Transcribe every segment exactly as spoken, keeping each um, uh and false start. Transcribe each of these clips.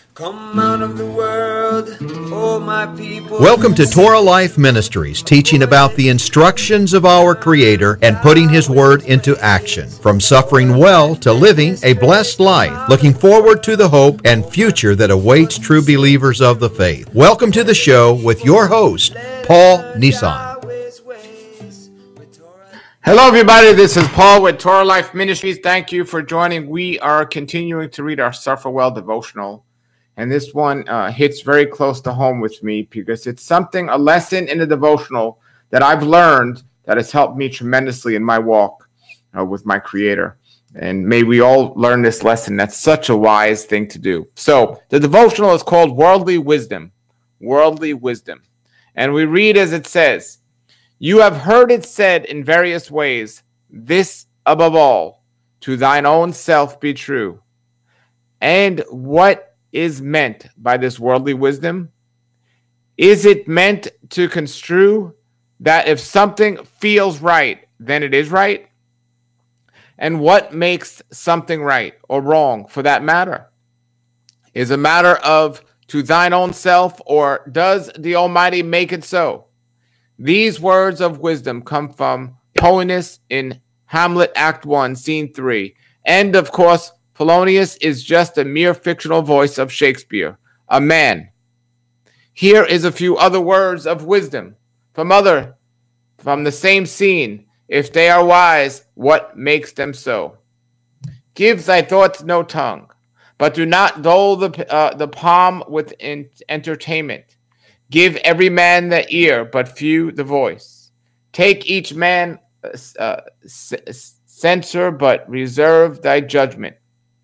Come out of the world, oh my people. Welcome to Torah Life Ministries, teaching about the instructions of our Creator and putting His Word into action. From suffering well to living a blessed life, looking forward to the hope and future that awaits true believers of the faith. Welcome to the show with your host, Paul Nissan. Hello, everybody. This is Paul with Torah Life Ministries. Thank you for joining. We are continuing to read our Suffer Well devotional. And this one uh, hits very close to home with me because it's something, a lesson in the devotional that I've learned that has helped me tremendously in my walk uh, with my Creator. And may we all learn this lesson. That's such a wise thing to do. So the devotional is called Worldly Wisdom. Worldly Wisdom. And we read as it says, "You have heard it said in various ways, this above all, to thine own self be true. And what is meant by this worldly wisdom? Is it meant to construe that if something feels right, then it is right? And what makes something right or wrong for that matter? Is a matter of to thine own self, or does the Almighty make it so?" These words of wisdom come from Polonius in Hamlet Act one, Scene three. And of course, Polonius is just a mere fictional voice of Shakespeare, a man. Here is a few other words of wisdom from other, from the same scene. If they are wise, what makes them so? Give thy thoughts no tongue, but do not dull the, uh, the palm with in- entertainment. Give every man the ear, but few the voice. Take each man uh, censure, but reserve thy judgment.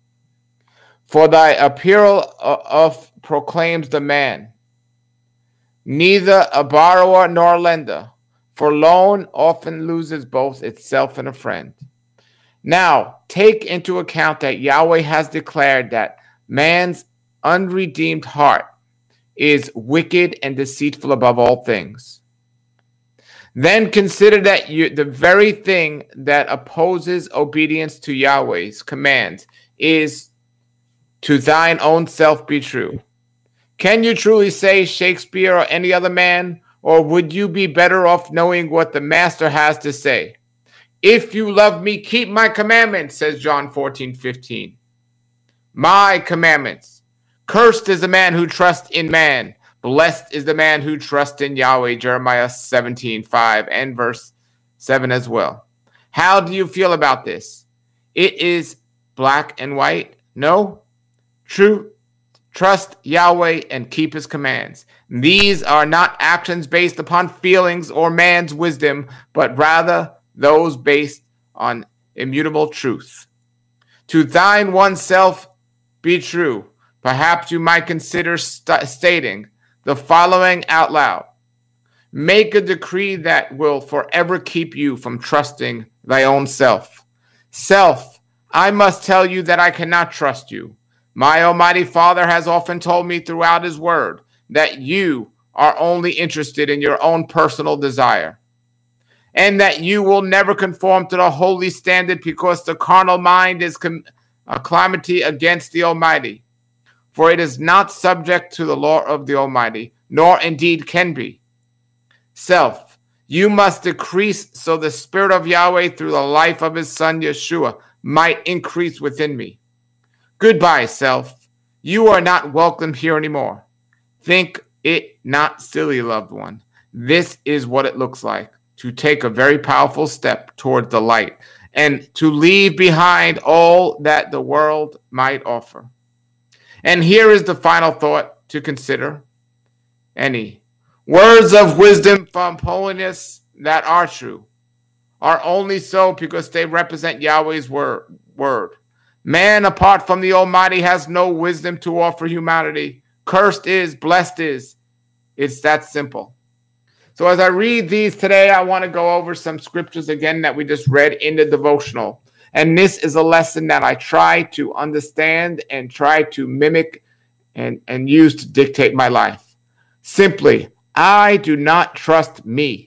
For thy apparel of proclaims the man, neither a borrower nor a lender, for loan often loses both itself and a friend. Now, take into account that Yahweh has declared that man's unredeemed heart is wicked and deceitful above all things. Then consider that you, the very thing that opposes obedience to Yahweh's commands is to thine own self be true. Can you truly say Shakespeare or any other man, or would you be better off knowing what the Master has to say? If you love me, keep my commandments, says John fourteen fifteen. My commandments. Cursed is the man who trusts in man. Blessed is the man who trusts in Yahweh, Jeremiah seventeen five and verse seven as well. How do you feel about this? It is black and white? No. True, trust Yahweh and keep his commands. These are not actions based upon feelings or man's wisdom, but rather those based on immutable truth. To thine oneself be true. Perhaps you might consider st- stating the following out loud. Make a decree that will forever keep you from trusting thy own self. Self, I must tell you that I cannot trust you. My Almighty Father has often told me throughout his word that you are only interested in your own personal desire, and that you will never conform to the holy standard because the carnal mind is com- a calamity against the Almighty. For it is not subject to the law of the Almighty, nor indeed can be. Self, you must decrease so the Spirit of Yahweh through the life of his Son Yeshua might increase within me. Goodbye, self. You are not welcome here anymore. Think it not silly, loved one. This is what it looks like to take a very powerful step toward the light and to leave behind all that the world might offer. And here is the final thought to consider. Any words of wisdom from Polonius that are true are only so because they represent Yahweh's word. word. Man, apart from the Almighty, has no wisdom to offer humanity. Cursed is, blessed is. It's that simple. So as I read these today, I want to go over some scriptures again that we just read in the devotional. And this is a lesson that I try to understand and try to mimic and, and use to dictate my life. Simply, I do not trust me.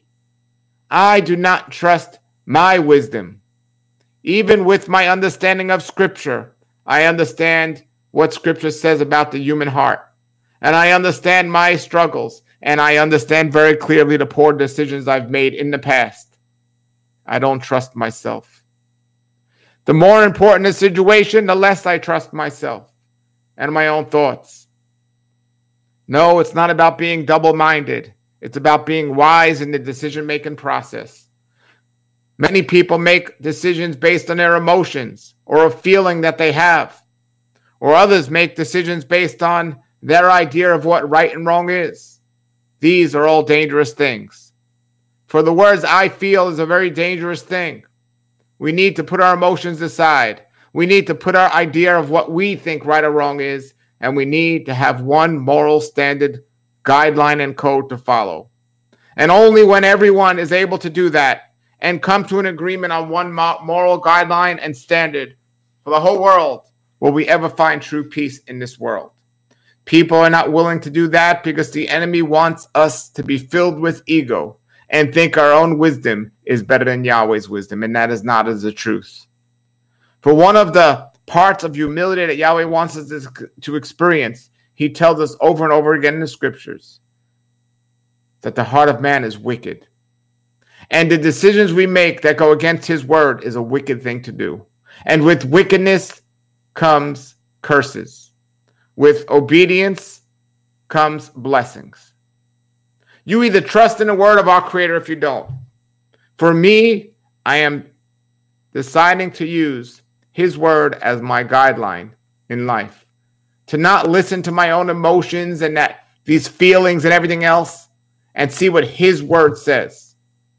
I do not trust my wisdom. Even with my understanding of Scripture, I understand what Scripture says about the human heart. And I understand my struggles. And I understand very clearly the poor decisions I've made in the past. I don't trust myself. The more important the situation, the less I trust myself and my own thoughts. No, it's not about being double-minded. It's about being wise in the decision-making process. Many people make decisions based on their emotions or a feeling that they have. Or others make decisions based on their idea of what right and wrong is. These are all dangerous things. For the words I feel is a very dangerous thing. We need to put our emotions aside. We need to put our idea of what we think right or wrong is, and we need to have one moral standard, guideline, and code to follow. And only when everyone is able to do that and come to an agreement on one moral guideline and standard for the whole world will we ever find true peace in this world. People are not willing to do that because the enemy wants us to be filled with ego and think our own wisdom is better than Yahweh's wisdom, and that is not as the truth. For one of the parts of humility that Yahweh wants us to experience, he tells us over and over again in the scriptures that the heart of man is wicked. And the decisions we make that go against his word is a wicked thing to do. And with wickedness comes curses. With obedience comes blessings. You either trust in the word of our Creator if you don't. For me, I am deciding to use his word as my guideline in life. To not listen to my own emotions and that these feelings and everything else, and see what his word says.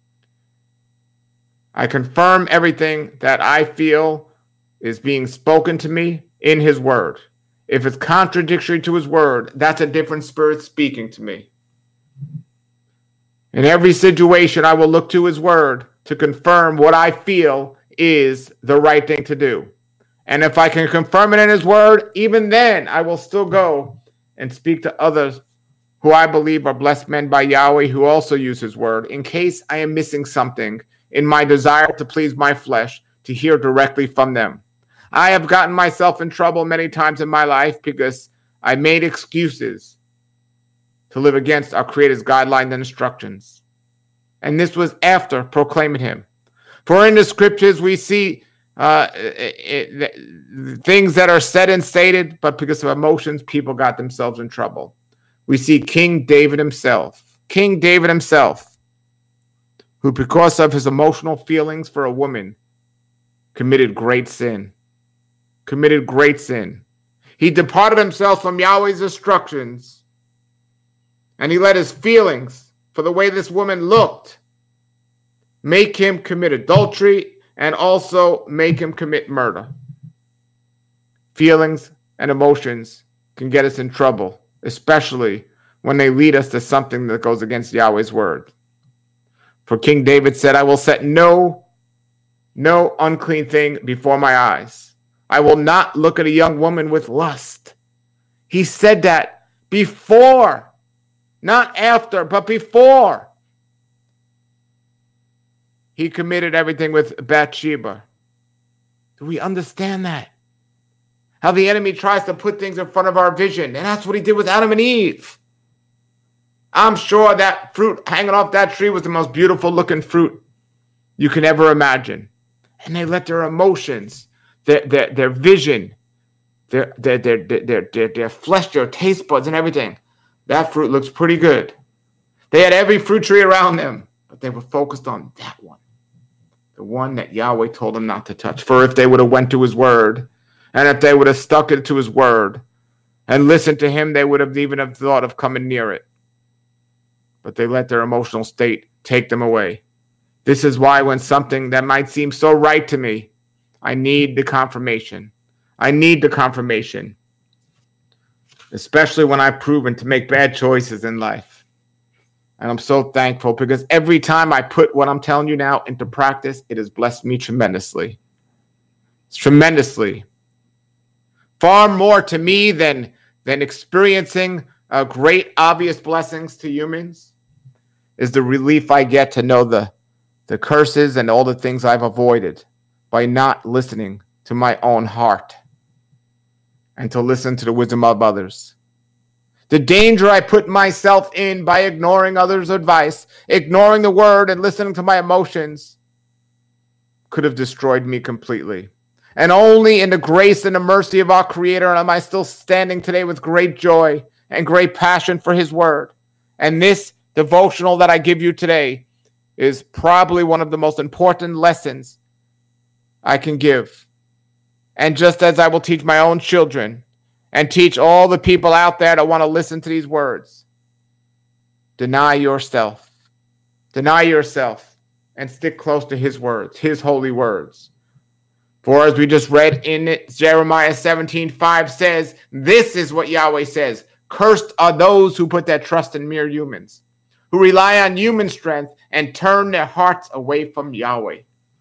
I confirm everything that I feel is being spoken to me in his word. If it's contradictory to his word, that's a different spirit speaking to me. In every situation, I will look to his word to confirm what I feel is the right thing to do. And if I can confirm it in his word, even then I will still go and speak to others who I believe are blessed men by Yahweh who also use his word, in case I am missing something in my desire to please my flesh, to hear directly from them. I have gotten myself in trouble many times in my life because I made excuses to live against our Creator's guidelines and instructions. And this was after proclaiming him. For in the scriptures we see uh, it, it, things that are said and stated, but because of emotions, people got themselves in trouble. We see King David himself, King David himself, who because of his emotional feelings for a woman, committed great sin. Committed great sin. He departed himself from Yahweh's instructions, and he let his feelings for the way this woman looked make him commit adultery and also make him commit murder. Feelings and emotions can get us in trouble, especially when they lead us to something that goes against Yahweh's word. For King David said, I will set no, no unclean thing before my eyes. I will not look at a young woman with lust. He said that before, not after, but before he committed everything with Bathsheba. Do we understand that? How the enemy tries to put things in front of our vision. And that's what he did with Adam and Eve. I'm sure that fruit hanging off that tree was the most beautiful looking fruit you can ever imagine. And they let their emotions, their their, their vision, their their, their their their their flesh, their taste buds and everything. That fruit looks pretty good. They had every fruit tree around them, but they were focused on that one. The one that Yahweh told them not to touch. For if they would have went to his word, and if they would have stuck it to his word and listened to him, they would have even have thought of coming near it. But they let their emotional state take them away. This is why when something that might seem so right to me, I need the confirmation. I need the confirmation. Especially when I've proven to make bad choices in life. And I'm so thankful because every time I put what I'm telling you now into practice, it has blessed me tremendously. It's tremendously. Far more to me than, than experiencing uh, great obvious blessings to humans is the relief I get to know the, the curses and all the things I've avoided by not listening to my own heart. and to listen to the wisdom of others. The danger I put myself in by ignoring others' advice, ignoring the word and listening to my emotions could have destroyed me completely. And only in the grace and the mercy of our Creator am I still standing today with great joy and great passion for His word. And this devotional that I give you today is probably one of the most important lessons I can give. And just as I will teach my own children and teach all the people out there that want to listen to these words, deny yourself. Deny yourself and stick close to His words, His holy words. For as we just read in it, Jeremiah seventeen five says, this is what Yahweh says: cursed are those who put their trust in mere humans, who rely on human strength and turn their hearts away from Yahweh.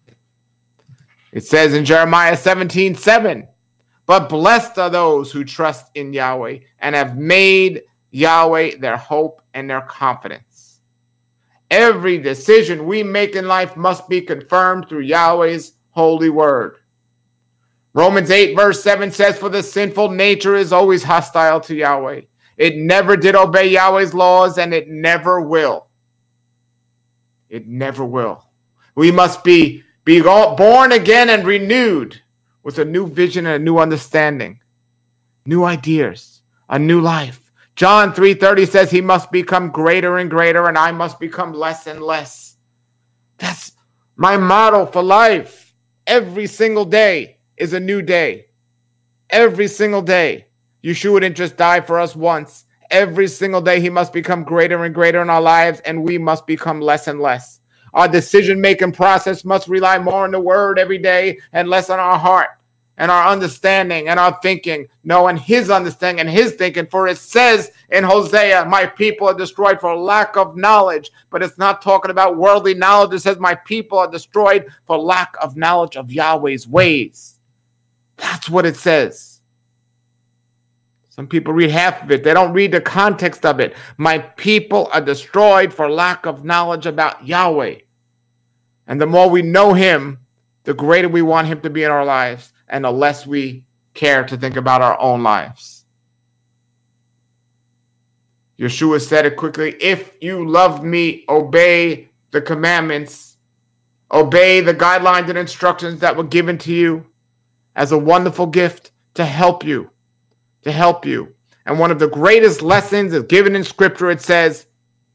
It says in Jeremiah seventeen seven, but blessed are those who trust in Yahweh and have made Yahweh their hope and their confidence. Every decision we make in life must be confirmed through Yahweh's holy word. Romans eight verse seven says, for the sinful nature is always hostile to Yahweh. It never did obey Yahweh's laws, and it never will. It never will. We must be, be born again and renewed with a new vision and a new understanding, new ideas, a new life. John three thirty says he must become greater and greater, and I must become less and less. That's my motto for life. Every single day is a new day. Every single day. Yeshua didn't just die for us once. Every single day he must become greater and greater in our lives, and we must become less and less. Our decision-making process must rely more on the word every day and less on our heart and our understanding and our thinking. No, and his understanding and his thinking. For it says in Hosea, my people are destroyed for lack of knowledge. But it's not talking about worldly knowledge. It says my people are destroyed for lack of knowledge of Yahweh's ways. That's what it says. Some people read half of it. They don't read the context of it. My people are destroyed for lack of knowledge about Yahweh. And the more we know him, the greater we want him to be in our lives, and the less we care to think about our own lives. Yeshua said it quickly, if you love me, obey the commandments, obey the guidelines and instructions that were given to you as a wonderful gift to help you, to help you. And one of the greatest lessons is given in Scripture. It says,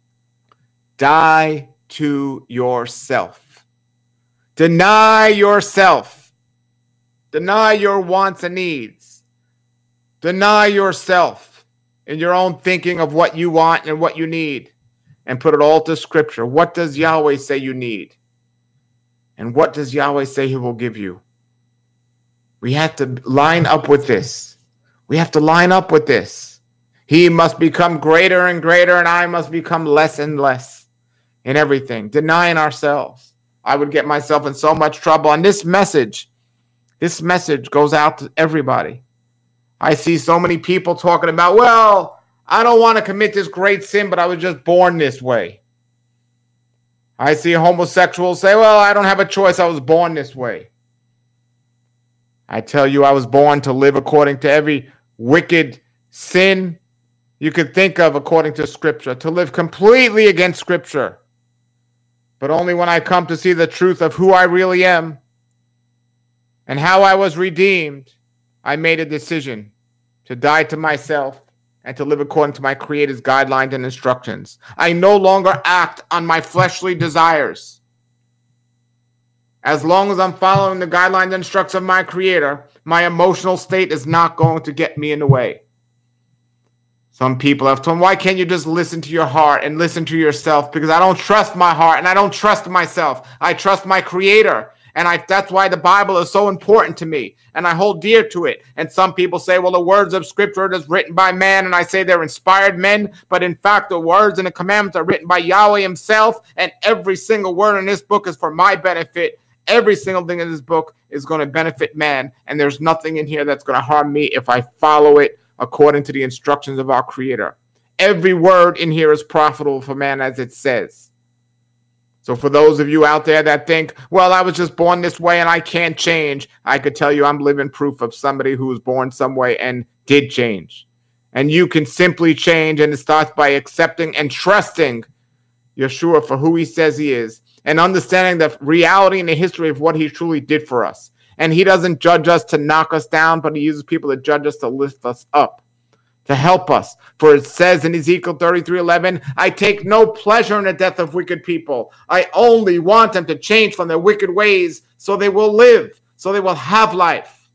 die to yourself. Deny yourself. Deny your wants and needs. Deny yourself in your own thinking of what you want and what you need, and put it all to Scripture. What does Yahweh say you need? And what does Yahweh say he will give you? We have to line up with this. We have to line up with this. He must become greater and greater, and I must become less and less in everything. Denying ourselves. I would get myself in so much trouble. And this message, this message goes out to everybody. I see so many people talking about, well, I don't want to commit this great sin, but I was just born this way. I see homosexuals say, well, I don't have a choice. I was born this way. I tell you, I was born to live according to every wicked sin you could think of according to Scripture, to live completely against Scripture. But only when I come to see the truth of who I really am and how I was redeemed, I made a decision to die to myself and to live according to my Creator's guidelines and instructions. I no longer act on my fleshly desires. As long as I'm following the guidelines and instructions of my Creator, my emotional state is not going to get me in the way. Some people have told me, why can't you just listen to your heart and listen to yourself? Because I don't trust my heart and I don't trust myself. I trust my Creator. And I, that's why the Bible is so important to me. And I hold dear to it. And some people say, well, the words of Scripture is written by man. And I say they're inspired men. But in fact, the words and the commandments are written by Yahweh himself. And every single word in this book is for my benefit. Every single thing in this book is going to benefit man. And there's nothing in here that's going to harm me if I follow it according to the instructions of our Creator. Every word in here is profitable for man, as it says. So for those of you out there that think, well, I was just born this way and I can't change, I could tell you I'm living proof of somebody who was born some way and did change. And you can simply change, and it starts by accepting and trusting Yeshua for who he says he is, and understanding the reality and the history of what he truly did for us. And he doesn't judge us to knock us down, but he uses people to judge us to lift us up, to help us. For it says in Ezekiel thirty-three eleven, I take no pleasure in the death of wicked people. I only want them to change from their wicked ways so they will live, so they will have life.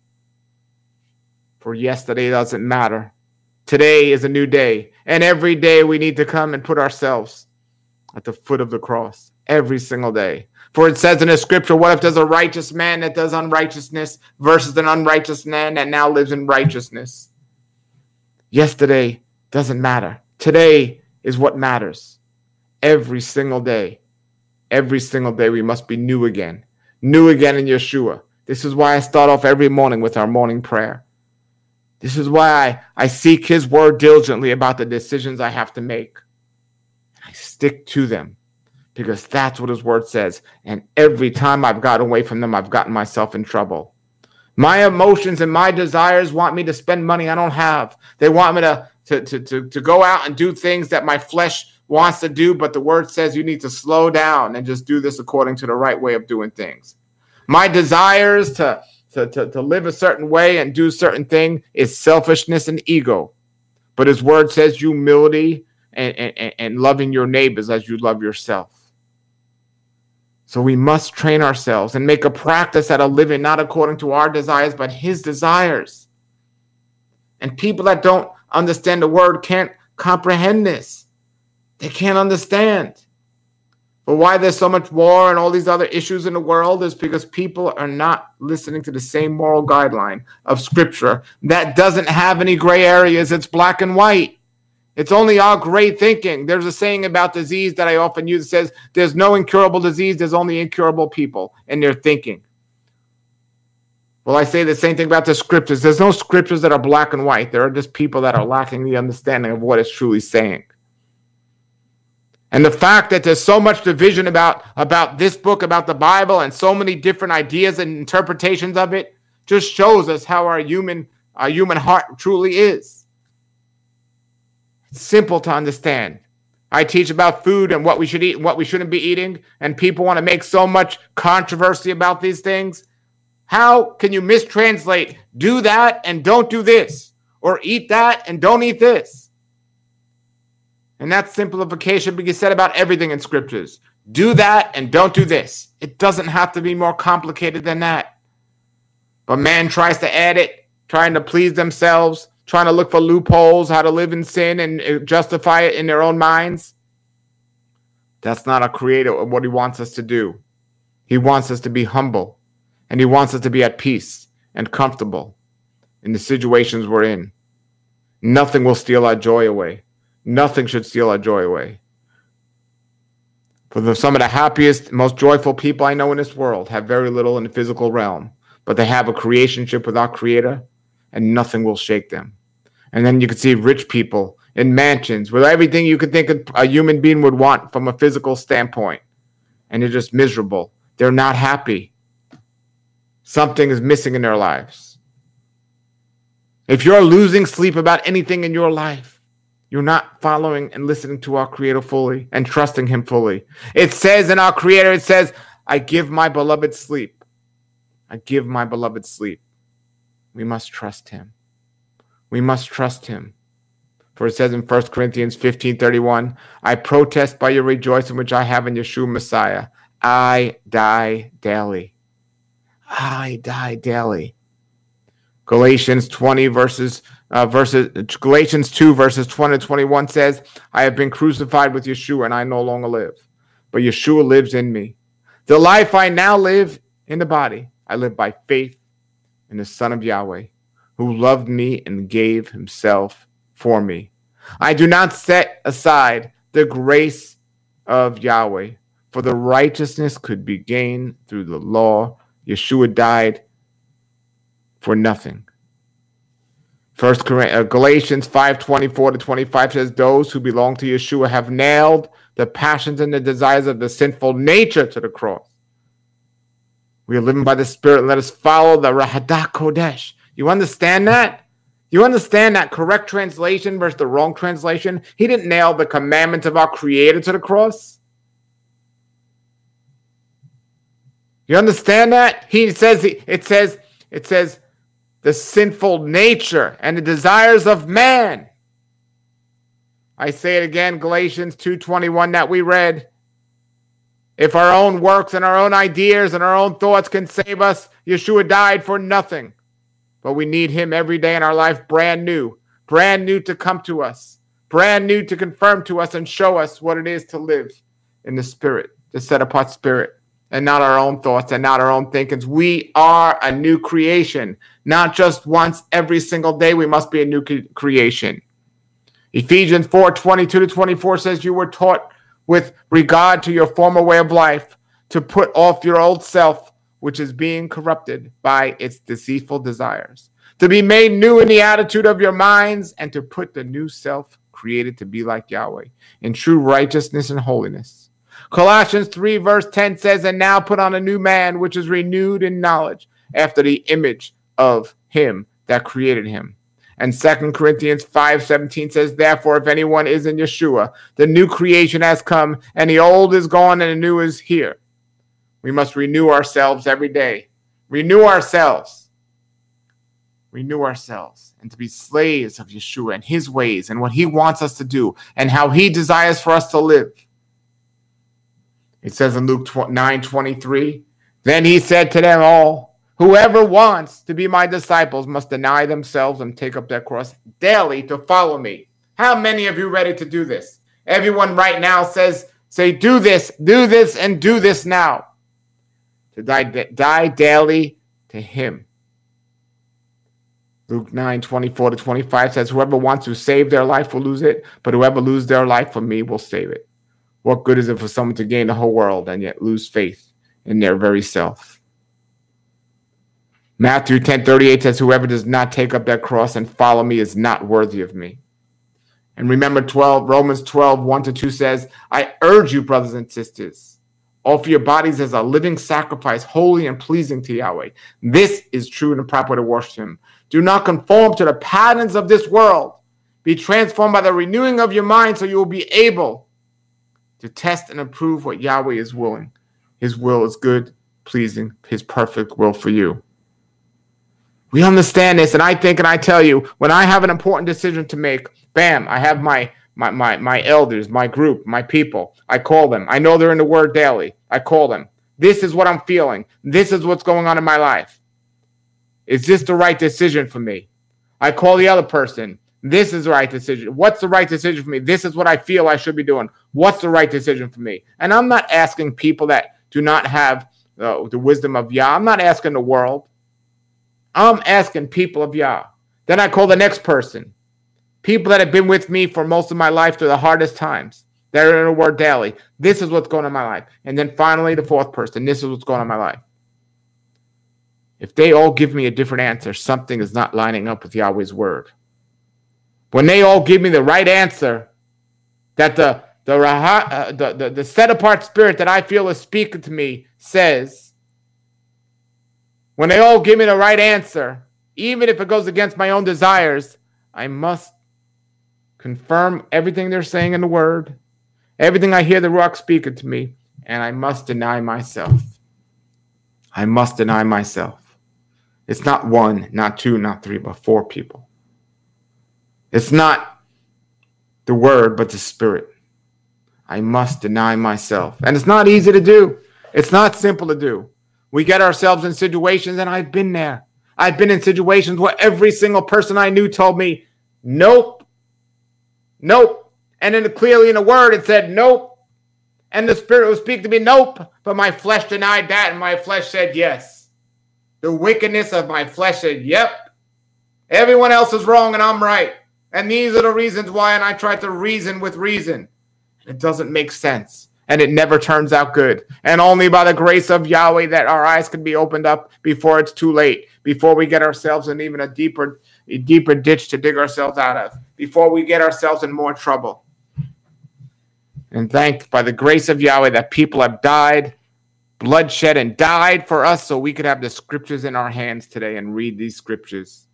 For yesterday doesn't matter. Today is a new day, and every day we need to come and put ourselves at the foot of the cross every single day. For it says in the scripture, what if there's a righteous man that does unrighteousness versus an unrighteous man that now lives in righteousness? Yesterday doesn't matter. Today is what matters. Every single day, every single day we must be new again, new again in Yeshua. This is why I start off every morning with our morning prayer. This is why I, I seek his word diligently about the decisions I have to make. I stick to them because that's what his word says. And every time I've gotten away from them, I've gotten myself in trouble. My emotions and my desires want me to spend money I don't have. They want me to, to, to, to, to go out and do things that my flesh wants to do, but the word says you need to slow down and just do this according to the right way of doing things. My desires to To, to, to live a certain way and do a certain thing is selfishness and ego. But his word says humility and, and, and loving your neighbors as you love yourself. So we must train ourselves and make a practice out of living not according to our desires, but his desires. And people that don't understand the word can't comprehend this. They can't understand. But why there's so much war and all these other issues in the world is because people are not listening to the same moral guideline of Scripture that doesn't have any gray areas. It's black and white. It's only our gray thinking. There's a saying about disease that I often use that says there's no incurable disease, there's only incurable people and their thinking. Well, I say the same thing about the Scriptures. There's no Scriptures that are black and white. There are just people that are lacking the understanding of what it's truly saying. And the fact that there's so much division about, about this book, about the Bible, and so many different ideas and interpretations of it just shows us how our human, our human heart truly is. It's simple to understand. I teach about food and what we should eat and what we shouldn't be eating, and people want to make so much controversy about these things. How can you mistranslate do that and don't do this, or eat that and don't eat this? And that simplification can be said about everything in scriptures. Do that and don't do this. It doesn't have to be more complicated than that. But man tries to add it, trying to please themselves, trying to look for loopholes, how to live in sin and justify it in their own minds. That's not a creator of what he wants us to do. He wants us to be humble, and he wants us to be at peace and comfortable in the situations we're in. Nothing will steal our joy away. Nothing should steal our joy away. For the, some of the happiest, most joyful people I know in this world have very little in the physical realm, but they have a creationship with our Creator, and nothing will shake them. And then you can see rich people in mansions with everything you could think a human being would want from a physical standpoint, and they're just miserable. They're not happy. Something is missing in their lives. If you're losing sleep about anything in your life, you're not following and listening to our Creator fully and trusting him fully. It says in our Creator, it says, I give my beloved sleep. I give my beloved sleep. We must trust him. We must trust him. For it says in First Corinthians fifteen thirty-one, I protest by your rejoicing which I have in Yeshua Messiah. I die daily. I die daily. Galatians twenty verses uh, verses Galatians two verses twenty to twenty-one says, I have been crucified with Yeshua, and I no longer live, but Yeshua lives in me. The life I now live in the body, I live by faith in the Son of Yahweh, who loved me and gave himself for me. I do not set aside the grace of Yahweh, for the righteousness could be gained through the law. Yeshua died for nothing. First Galatians five twenty-four to twenty-five says, those who belong to Yeshua have nailed the passions and the desires of the sinful nature to the cross. We are living by the Spirit. Let us follow the Rahadah Kodesh. You understand that? You understand that correct translation versus the wrong translation? He didn't nail the commandments of our Creator to the cross. You understand that? He says, it says, it says, the sinful nature and the desires of man. I say it again, Galatians two twenty-one that we read. If our own works and our own ideas and our own thoughts can save us, Yeshua died for nothing. But we need him every day in our life, brand new, brand new to come to us, brand new to confirm to us and show us what it is to live in the Spirit, the set apart Spirit, and not our own thoughts and not our own thinkings. We are a new creation, not just once every single day. We must be a new creation. Ephesians four twenty-two to twenty-four says, you were taught with regard to your former way of life to put off your old self, which is being corrupted by its deceitful desires, to be made new in the attitude of your minds, and to put the new self created to be like Yahweh in true righteousness and holiness. Colossians three verse ten says, and now put on a new man, which is renewed in knowledge after the image of him that created him. And Second Corinthians five seventeen says, therefore, if anyone is in Yeshua, the new creation has come, and the old is gone, and the new is here. We must renew ourselves every day. Renew ourselves. Renew ourselves. And to be slaves of Yeshua and his ways and what he wants us to do and how he desires for us to live. It says in Luke nine twenty-three, then he said to them all, whoever wants to be my disciples must deny themselves and take up their cross daily to follow me. How many of you ready to do this? Everyone right now says, say, do this, do this, and do this now. To die, die daily to him. Luke nine twenty-four to twenty-five says, whoever wants to save their life will lose it, but whoever loses their life for me will save it. What good is it for someone to gain the whole world and yet lose faith in their very self? Matthew ten thirty-eight says, whoever does not take up their cross and follow me is not worthy of me. And remember twelve, Romans twelve, one to two says, I urge you, brothers and sisters, offer your bodies as a living sacrifice, holy and pleasing to Yahweh. This is true and proper to worship him. Do not conform to the patterns of this world. Be transformed by the renewing of your mind so you will be able to test and approve what Yahweh is willing. His will is good, pleasing, his perfect will for you. We understand this, and I think and I tell you, when I have an important decision to make, bam, I have my my my my elders, my group, my people. I call them. I know they're in the Word daily. I call them. This is what I'm feeling. This is what's going on in my life. Is this the right decision for me? I call the other person. This is the right decision. What's the right decision for me? This is what I feel I should be doing. What's the right decision for me? And I'm not asking people that do not have uh, the wisdom of Yah. I'm not asking the world. I'm asking people of Yah. Then I call the next person. People that have been with me for most of my life through the hardest times. They're in the Word daily. This is what's going on in my life. And then finally, the fourth person. This is what's going on in my life. If they all give me a different answer, something is not lining up with Yahweh's Word. When they all give me the right answer, that the the, uh, the, the, the set-apart spirit that I feel is speaking to me says, when they all give me the right answer, even if it goes against my own desires, I must confirm everything they're saying in the Word, everything I hear the Ruach speaking to me, and I must deny myself. I must deny myself. It's not one, not two, not three, but four people. It's not the Word, but the Spirit. I must deny myself. And it's not easy to do. It's not simple to do. We get ourselves in situations, and I've been there. I've been in situations where every single person I knew told me, nope, nope. And then clearly in the Word, it said, nope. And the Spirit would speak to me, nope. But my flesh denied that, and my flesh said yes. The wickedness of my flesh said, yep. Everyone else is wrong, and I'm right. And these are the reasons why, and I tried to reason with reason. It doesn't make sense. And it never turns out good. And only by the grace of Yahweh that our eyes can be opened up before it's too late. before we get ourselves in even a deeper, a deeper ditch to dig ourselves out of, before we get ourselves in more trouble. And thank by the grace of Yahweh that people have died, bloodshed, and died for us so we could have the scriptures in our hands today and read these scriptures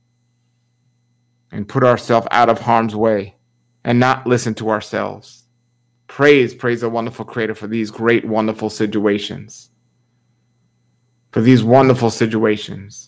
and put ourselves out of harm's way and not listen to ourselves. Praise, praise the wonderful Creator for these great, wonderful situations. For these wonderful situations.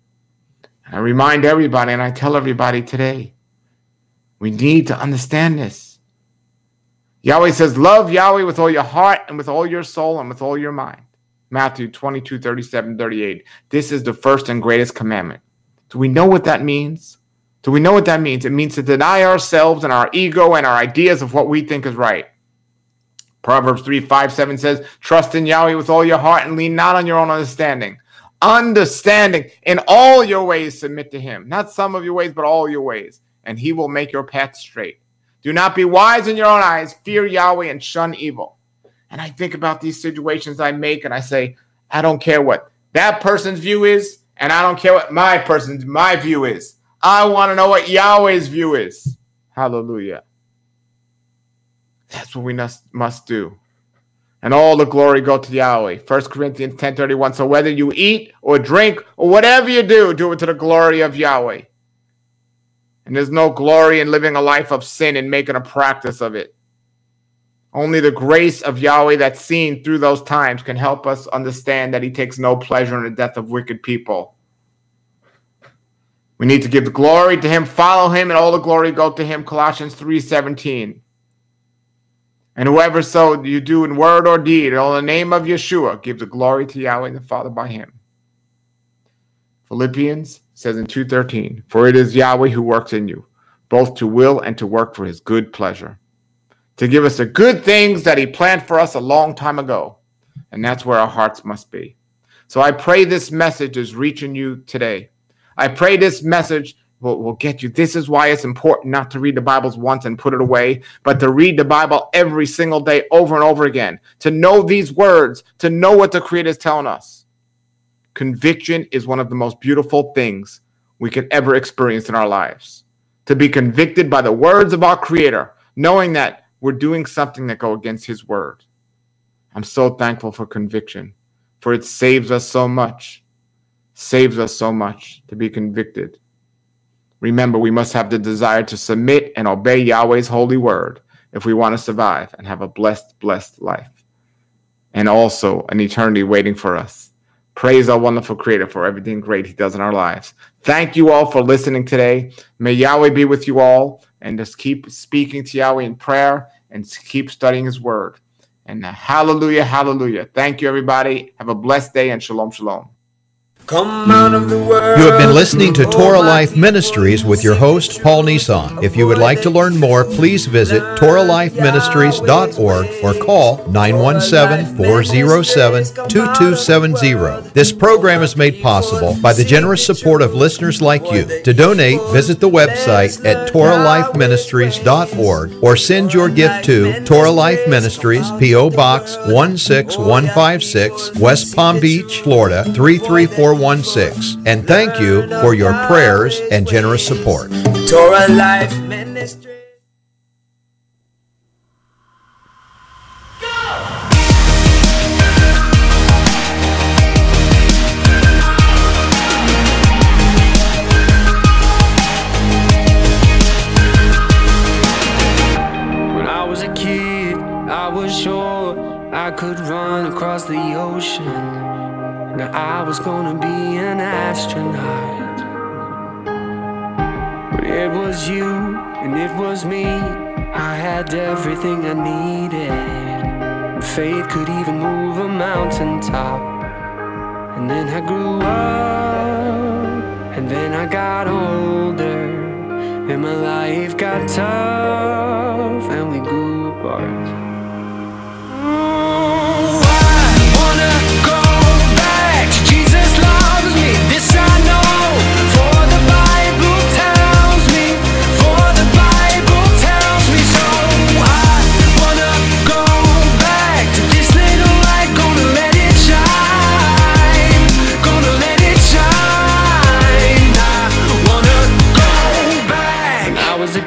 I remind everybody, and I tell everybody today, we need to understand this. Yahweh says, love Yahweh with all your heart and with all your soul and with all your mind. Matthew twenty-two, thirty-seven, thirty-eight. This is the first and greatest commandment. Do we know what that means? Do we know what that means? It means to deny ourselves and our ego and our ideas of what we think is right. Proverbs three, five, seven says, trust in Yahweh with all your heart and lean not on your own understanding. Understanding in all your ways submit to him. Not some of your ways, but all your ways. And he will make your path straight. Do not be wise in your own eyes. Fear Yahweh and shun evil. And I think about these situations I make and I say, I don't care what that person's view is, and I don't care what my person's, my view is. I want to know what Yahweh's view is. Hallelujah. That's what we must, must do. And all the glory go to Yahweh. First Corinthians ten thirty-one. So whether you eat or drink or whatever you do, do it to the glory of Yahweh. And there's no glory in living a life of sin and making a practice of it. Only the grace of Yahweh that's seen through those times can help us understand that he takes no pleasure in the death of wicked people. We need to give the glory to him, follow him, and all the glory go to him. Colossians three seventeen. And whoever so you do in word or deed, in the name of Yeshua, give the glory to Yahweh and the Father by him. Philippians says in two thirteen, for it is Yahweh who works in you, both to will and to work for his good pleasure, to give us the good things that he planned for us a long time ago. And that's where our hearts must be. So I pray this message is reaching you today. I pray this message will, will get you. This is why it's important not to read the Bibles once and put it away, but to read the Bible every single day over and over again, to know these words, to know what the Creator is telling us. Conviction is one of the most beautiful things we can ever experience in our lives. To be convicted by the words of our Creator, knowing that we're doing something that go against his word. I'm so thankful for conviction, for it saves us so much, saves us so much to be convicted. Remember, we must have the desire to submit and obey Yahweh's holy word if we want to survive and have a blessed, blessed life, and also an eternity waiting for us. Praise our wonderful Creator for everything great he does in our lives. Thank you all for listening today. May Yahweh be with you all, and just keep speaking to Yahweh in prayer and keep studying his word. And hallelujah, hallelujah. Thank you, everybody. Have a blessed day, and shalom, shalom. Come out of the world. You have been listening to Torah Life Ministries with your host, Paul Nissan. If you would like to learn more, please visit torah life ministries dot org or call nine one seven, four oh seven, two two seven zero. This program is made possible by the generous support of listeners like you. To donate, visit the website at torah life ministries dot org or send your gift to Torah Life Ministries, P O Box one six one five six, West Palm Beach, Florida three three four one six. And thank you for your prayers and generous support. Torah Life Ministry. When I was a kid, I was sure I could run across the ocean. Now I was gonna be an astronaut. But it was you and it was me. I had everything I needed. And faith could even move a mountaintop. And then I grew up, and then I got older, and my life got tough, and we grew apart. Gonna let it shine.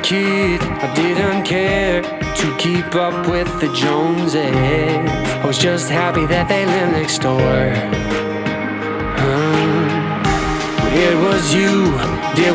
kid, I didn't care to keep up with the Joneses. I was just happy that they lived next door. uh, It was you